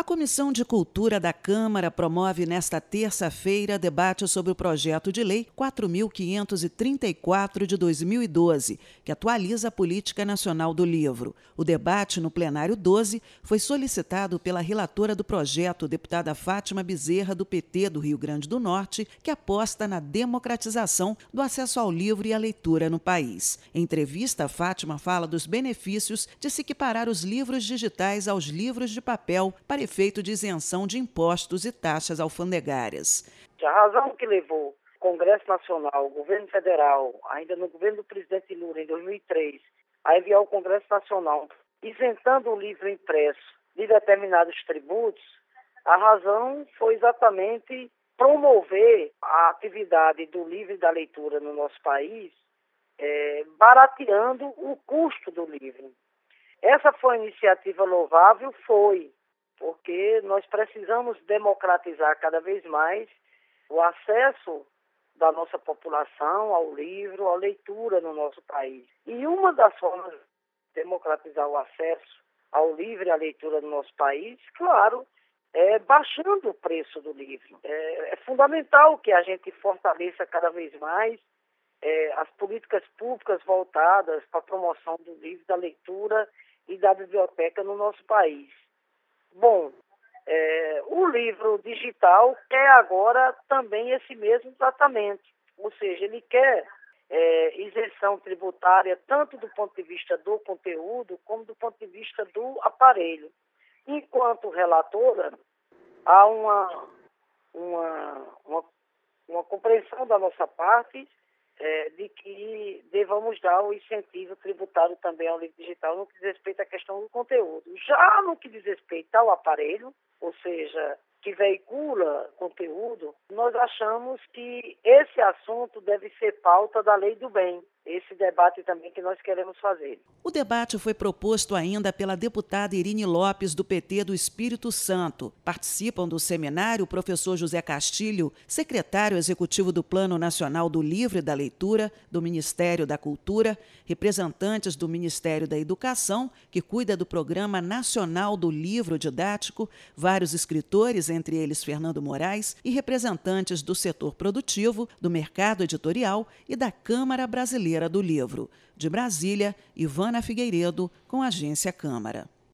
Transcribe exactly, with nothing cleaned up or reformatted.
Comissão de Cultura da Câmara promove nesta terça-feira debate sobre o projeto de lei quatro mil quinhentos e trinta e quatro de dois mil e doze, que atualiza a Política Nacional do Livro. O debate no plenário doze foi solicitado pela relatora do projeto, deputada Fátima Bezerra, do P T do Rio Grande do Norte, que aposta na democratização do acesso ao livro e à leitura no país. Em entrevista, Fátima fala dos benefícios de se equiparar os livros digitais aos livros de papel para efeito de isenção de impostos e taxas alfandegárias. A razão que levou o Congresso Nacional, o governo federal, ainda no governo do presidente Lula, em dois mil e três, a enviar ao Congresso Nacional, isentando o livro impresso de determinados tributos, a razão foi exatamente promover a atividade do livro e da leitura no nosso país, é, barateando o custo do livro. Essa foi uma iniciativa louvável, foi, porque nós precisamos democratizar cada vez mais o acesso da nossa população ao livro, à leitura no nosso país. E uma das formas de democratizar o acesso ao livro e à leitura no nosso país, claro, é baixando o preço do livro. É, é fundamental que a gente fortaleça cada vez mais é, as políticas públicas voltadas para a promoção do livro, da leitura e da biblioteca no nosso país. Bom, é, o livro digital quer agora também esse mesmo tratamento, ou seja, ele quer é, isenção tributária tanto do ponto de vista do conteúdo como do ponto de vista do aparelho. Enquanto relatora, há uma, uma, uma, uma compreensão da nossa parte é, de que devamos dar o incentivo tributário também ao livro digital no que diz respeito à questão do conteúdo. Já no que diz respeito ao aparelho, ou seja, que veicula conteúdo, nós achamos que esse assunto deve ser pauta da lei do bem, esse debate também que nós queremos fazer. O debate foi proposto ainda pela deputada Irine Lopes, do P T do Espírito Santo. Participam do seminário o professor José Castilho, secretário executivo do Plano Nacional do Livro e da Leitura, do Ministério da Cultura, representantes do Ministério da Educação, que cuida do Programa Nacional do Livro Didático, vários escritores, entre eles Fernando Moraes, e representantes do setor produtivo, do mercado editorial e da Câmara Brasileira do Livro. De Brasília, Ivana Figueiredo, com a Agência Câmara.